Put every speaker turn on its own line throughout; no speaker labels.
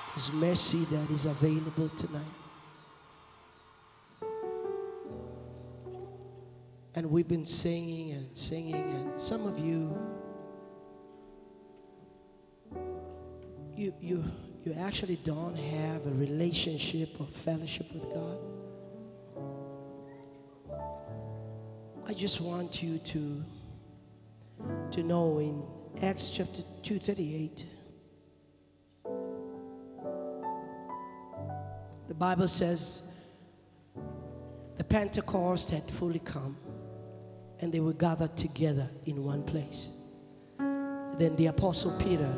There's mercy that is available tonight. And we've been singing and singing, and some of you actually don't have a relationship or fellowship with God. I just want you to know in Acts chapter 2:38, the Bible says the Pentecost had fully come and they were gathered together in one place. Then the Apostle Peter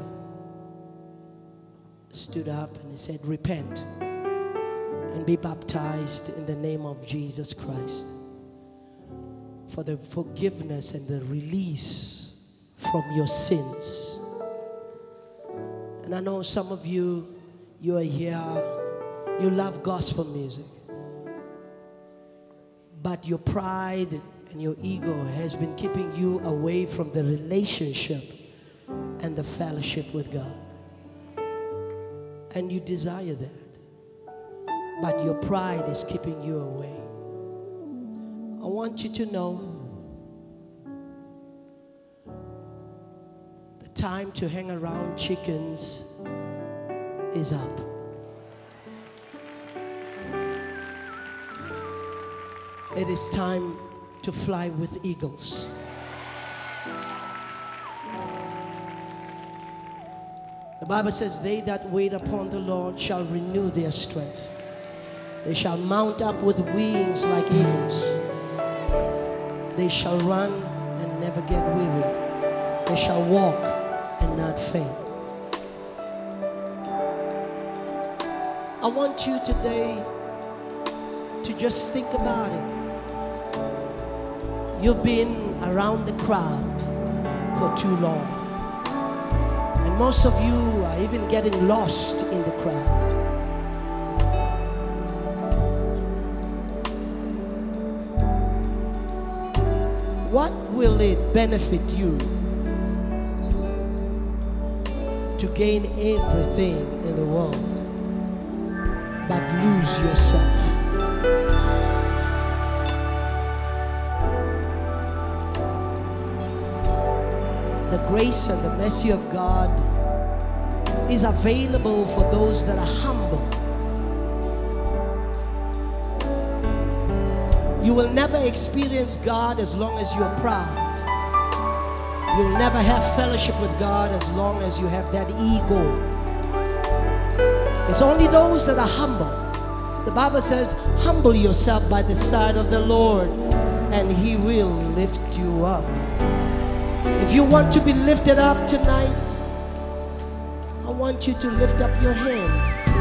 stood up and he said, repent and be baptized in the name of Jesus Christ for the forgiveness and the release from your sins. And I know some of you are here, you love gospel music, but your pride and your ego has been keeping you away from the relationship and the fellowship with God. And you desire that, but your pride is keeping you away. I want you to know the time to hang around chickens is up. It is time to fly with eagles. The Bible says, they that wait upon the Lord shall renew their strength. They shall mount up with wings like eagles. They shall run and never get weary. They shall walk and not faint. I want you today to just think about it. You've been around the crowd for too long. And most of you are even getting lost in the crowd. What will it benefit you to gain everything in the world but lose yourself? The grace and the mercy of God is available for those that are humble. You will never experience God as long as you're proud. You'll never have fellowship with God as long as you have that ego. It's only those that are humble. The Bible says, humble yourself by the side of the Lord, and He will lift you up. If you want to be lifted up tonight, I want you to lift up your hand,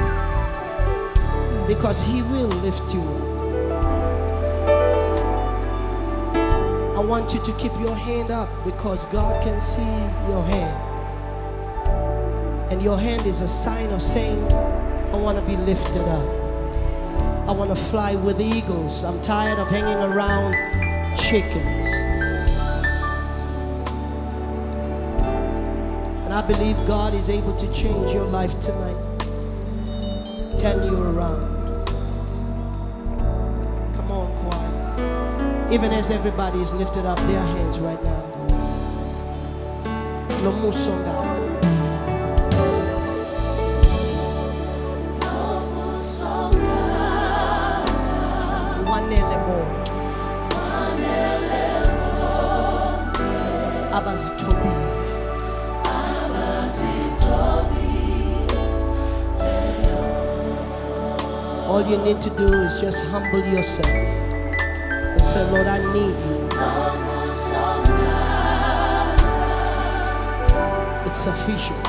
because He will lift you up. I want you to keep your hand up, because God can see your hand. And your hand is a sign of saying, I want to be lifted up. I want to fly with eagles. I'm tired of hanging around chickens. And I believe God is able to change your life tonight, turn you around. Come on, choir. Even as everybody is lifted up their hands right now. Lomusonga. Wanele bonke. Abazithobile. All you need to do is just humble yourself and say, Lord, I need you. It's sufficient.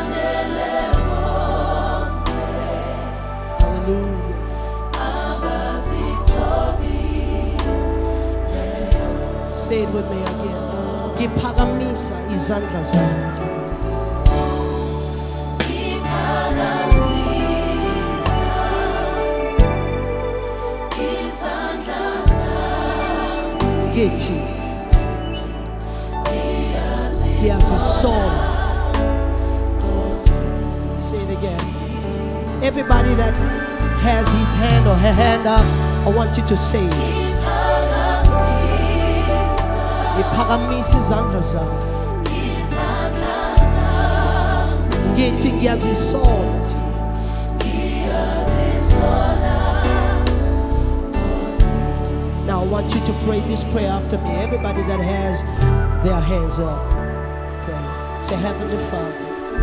Hallelujah. Say it with me again. Ngiphakamisa izandla zami. Ngithi ngiyazisola. Say it again. Everybody that has his hand or her hand up, I want you to say, Iphakamisa izandla zami. Ngithi ngiyazisola. Now I want you to pray this prayer after me. Everybody that has their hands up, pray. Say, Heavenly Father,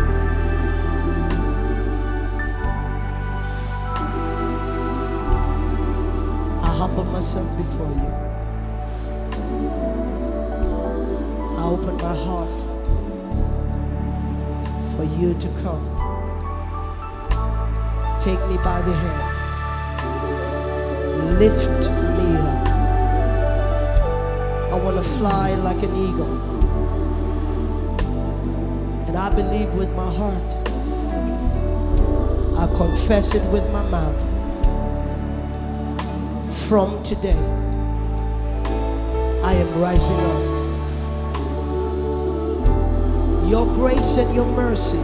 I humble myself before you. I open my heart for you to come. Take me by the hand. Lift me up. I want to fly like an eagle. And I believe with my heart. I confess it with my mouth. From today, I am rising up. Your grace and your mercy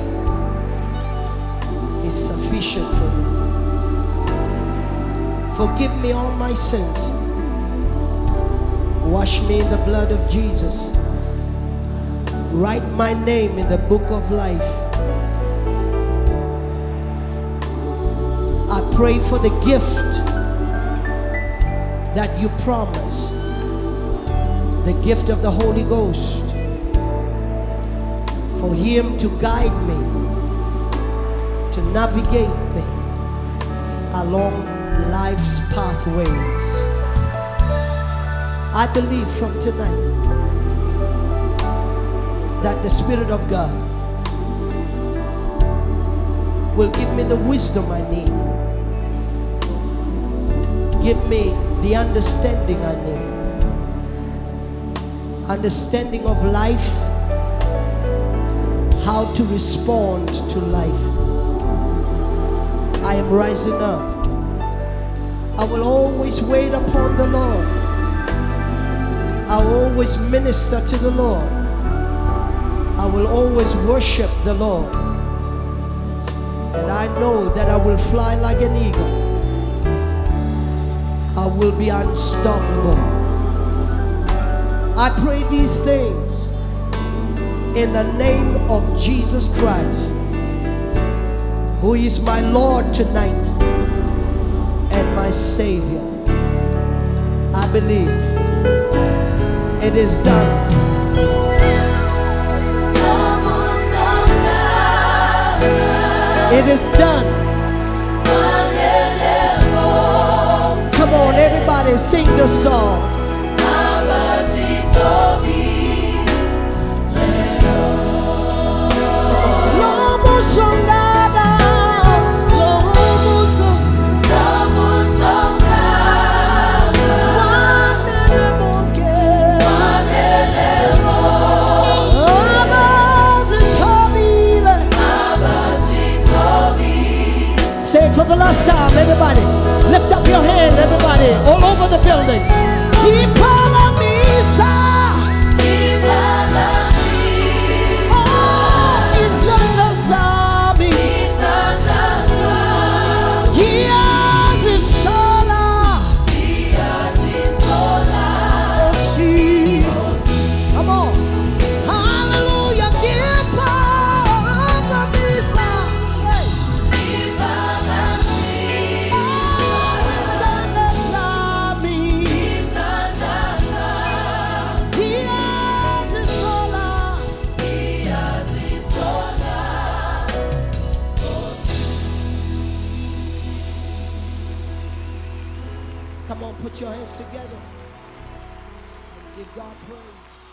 is sufficient for me. Forgive me all my sins. Wash me in the blood of Jesus. Write my name in the book of life. I pray for the gift that you promise, the gift of the Holy Ghost, for him to guide me, to navigate me along life's pathways. I believe from tonight that the Spirit of God will give me the wisdom I need. Give me the understanding I need. Understanding of life, how to respond to life. I am rising up. I will always wait upon the Lord. I will always minister to the Lord. I will always worship the Lord. And I know that I will fly like an eagle. I will be unstoppable. I pray these things in the name of Jesus Christ, who is my Lord tonight and my Savior. I believe it is done. It is done. Come on, everybody, sing the song. Say it for the last time, everybody. Lift up your hand, everybody, all over the building. Come on. Hallelujah. Come on, put your hands together and give God praise.